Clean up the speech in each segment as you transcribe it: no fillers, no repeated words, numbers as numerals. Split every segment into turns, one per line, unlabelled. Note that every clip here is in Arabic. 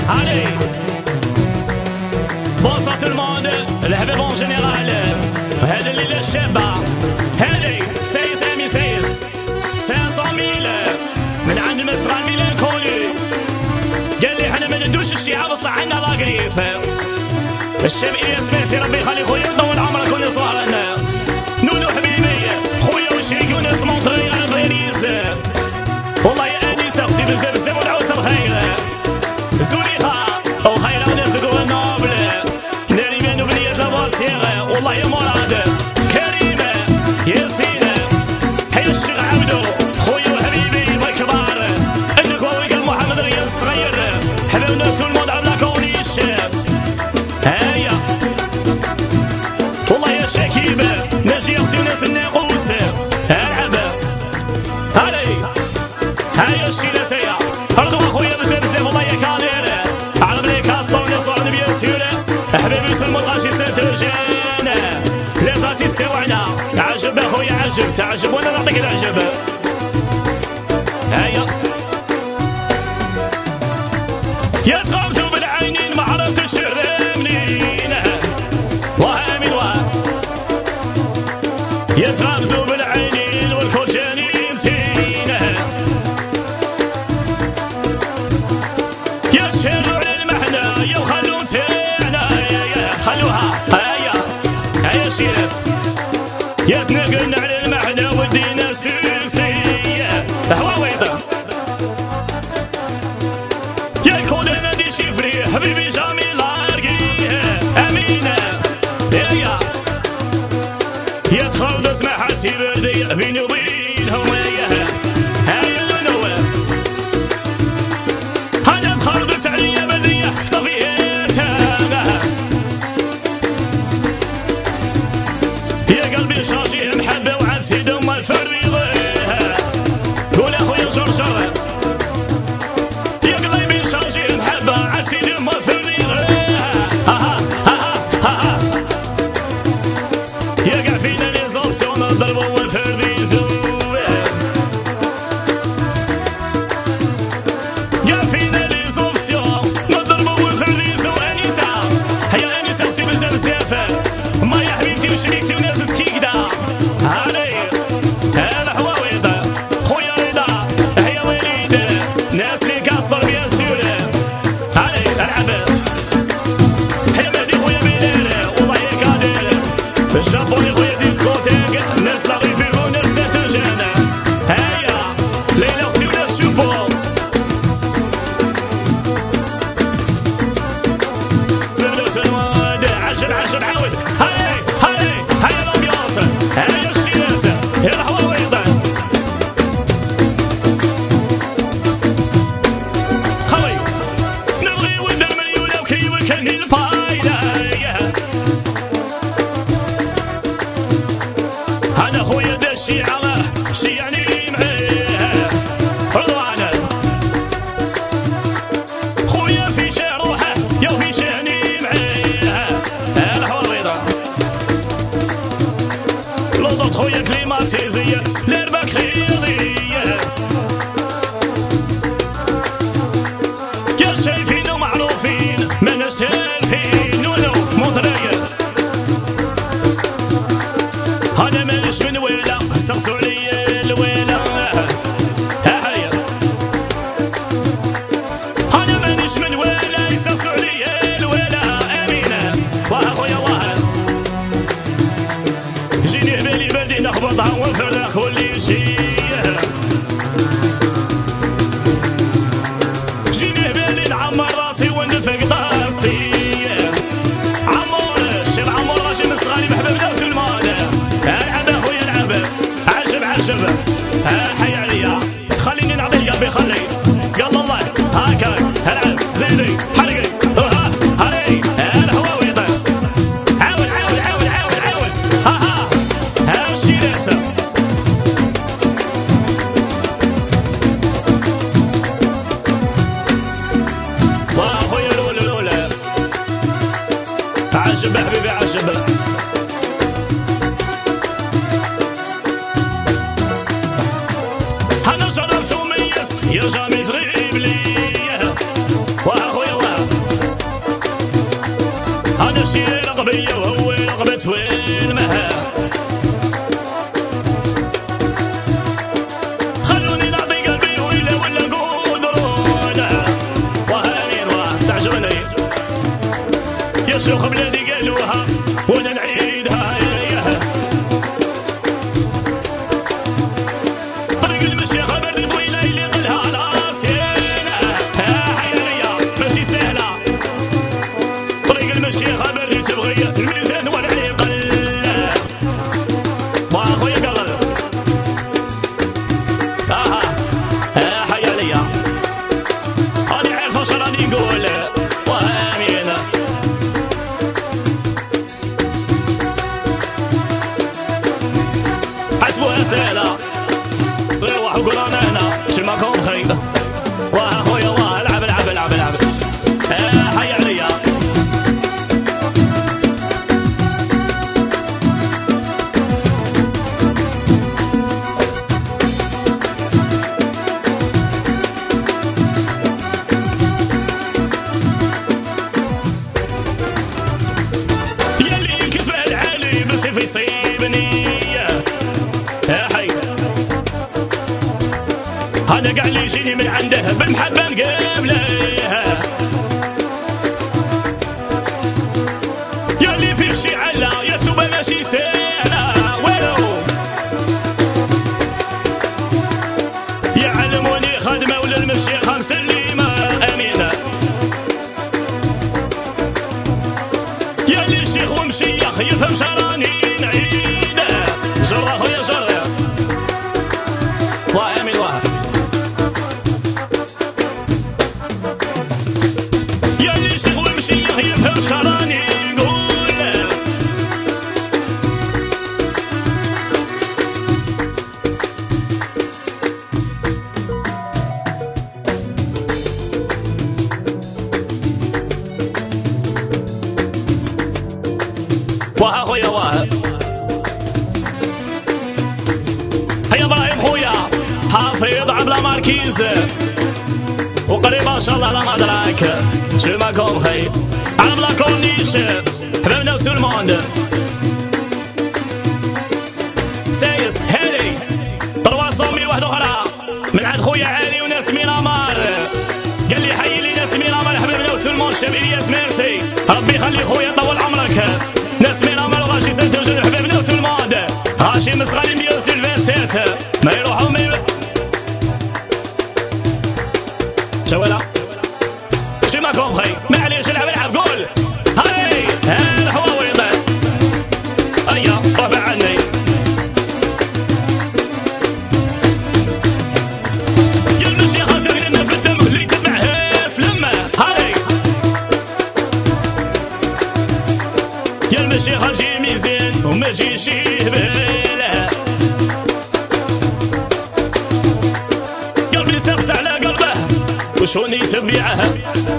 Allez, bonsoir tout le monde, الحباب en général. هذا الليلة الشابة، هذه سايس امي سايس 500,000 من عند مصر ميلان كولي. قال لي احنا ما ندوش الشيعة بصح عندنا لاقريف. الشاب الياس ماسي ربي يخلي خويا ويطول عمرك كل صغارنا. نونو حبيبي خويا وشريك وناس مونطري على باريس. والله يا انيسه اختي بزاف بزاف والعوسه بخير. زوليخه وخير وناس كون نوبل. ناري بانو بنيات لاباسيغ والله يا مراد. كريمه ياسين حي الشيخ عبدو خويا وحبيبي الله كبار. انك هويك محمد رياض الصغير. حبايبنا تو الموند على كورنيش. هيا والله يا شكيبه ناجي اختي وناس الناقوس. العب هاي هيا الشيلاسيه ارضو اخويا بزاف بزاف والله يا كادر. على بلي كاستر وناس وعد بيان سور. حبيبي يسلموا الغاشي سانترجان. لا زاتي استوعنا عجب اخويا عجب تعجب وانا نعطيك العجب. هيا يا تغمزوا بالعينين ما عرفتش منين. واه امين واه يا تغمزوا بالعينين والكل جاني متين. يا تشيلوا على المحنة يا وخلوا تاعنا خلوها. هيا هيا شيرس يا تنقلنا على المحنة ودينا سلسية هواويطة. يا الكل انا دي شفري حبيبي جميل ارقيه امينه. يا يا تخلص اسمحتي بردي بيني وبينهم. هيا لولو انا تخلصت عليا برديه صفيتها. يا قلبي شاجي محبه وعاد سيد ما تفرغها. قول يا خويا جرجر يا قلبي شاجي محبه عاد سيد ما تفرغها. يا قاع فينا لي زوبسيون نضربو ونفرديزو. قاع فينا لي زوبسيون نضربو ونفرديزو. انيسه هيا انيسه اختي بزاف بزاف ما يا حبيبتي وشريكتي وناس سكيكدا. علي هذا حواويط خويا رضا هيا وليد ناس لي كاستر بيان سور. علي العب هيا مهدي خويا بلال والله يا كادر. الجابوني خويا ديسكوتيك ناس لا ريفيرو ناس سانترجان. هيا ليلى اختي وناس شوبو. عجب عجب عاود. هاي هاي هاي الامبيونس. هاي الشيلاس هاي الحواويط. خوي نبغي ولد المليون وكي وكلني الفايده. انا خويا دا الشيعه شيعني معاه رضوان. خويا في شهر روحه يا في شهني معاه. الحواويط لوطوط خويا كليماتيزيه لربك خياليه. يا شايفين ومعروفين ماناش تالفين. نونو مونتريال انا مانيش من ويلا استغفروا عليا الويلا. هيا انا مانيش من ويلا يستغفروا عليا الويلا. امينه واه خويا واه جيني بالي بردي نخبطها ونفرخ كل شي. جيني بالي نعمر راسي ونفق طاستي. عمور الشيخ عمور راشي من صغاري محبوبنا في المال. العب اخويا العب عجب عجب. حي عليا خليني نعطي قلبي خلي يلا الله هاكا العب زيدي حرقي. هاي الحواويط عاود عاود عاود عاود عاود. ها الشيلات واخويا الاولى الاولى. عجب حبيبي عجب. انا جربت وميز يا جامي تغيب لي. واخويا واه هذا قاع اللي يجيني من عنده بالمحبة نقابله. يا اللي في شي علا يا توبة ماشي سهلة ويلو. يعلموني خدمة ولا المشيخة مسلمة أمينة. يا اللي شيخ ومشيخ يفهم شراني نعيده. جره يا جره واه أمين واه. يا اللي شيخ ومشيخ يفهم شراني نقول. واه خويا واه. هيا ابراهيم خويا حافظ عبلا ماركيز وقريب ما شاء الله على مدراك. شو معكم خي على بلا كورنيش حبابنا وسو الموند. سايس هادي 300 واحد اخرى من عند خويا علي وناس ميرامار. قال لي حي لي ناس ميرامار حبابنا وسو الموند. شاب الياس ميرسي ربي يخلي خويا طول عمرك. ناس ميرامار وغاشي سنتو جون حبابنا وسو الموند. غاشي مسغالي بيان سور 27 ما يروحوا ما يروحوا. شوالا شو معكم خي معليش العب العب قول هاي هذا حواويط. هيا رفع عني يا المشيخة ساكنة في الدم اللي تتبعها سلمة. هاي يا المشيخة جي ميزان وما جيش يهبلها. قلبي سقس على قلبه وشون يتبعها.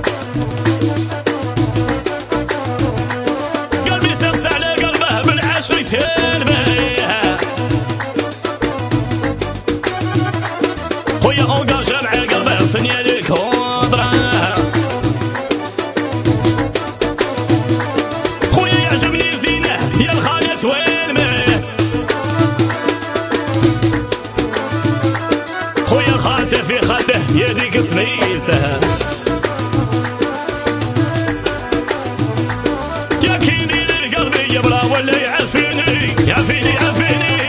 قلبي سقس على قلبه بالعشر يتلبيها. خويا انقاجا مع قلبه ثانية لك وضرها. خويا يعجبني زينه يا الخالة والمه. خويا خاته في خده يا ديك سميتها. يا كيدي لقلبي يا بلا ولا يعفيني يعفيني يعفيني.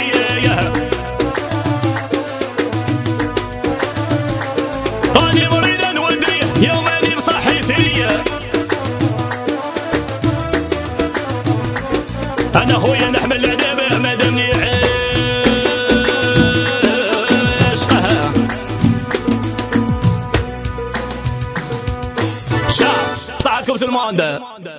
راني مريض نودي يوم اني بصحيتي. انا خويا نحمل العذاب مادامني عشقها. صحتكم في الموند.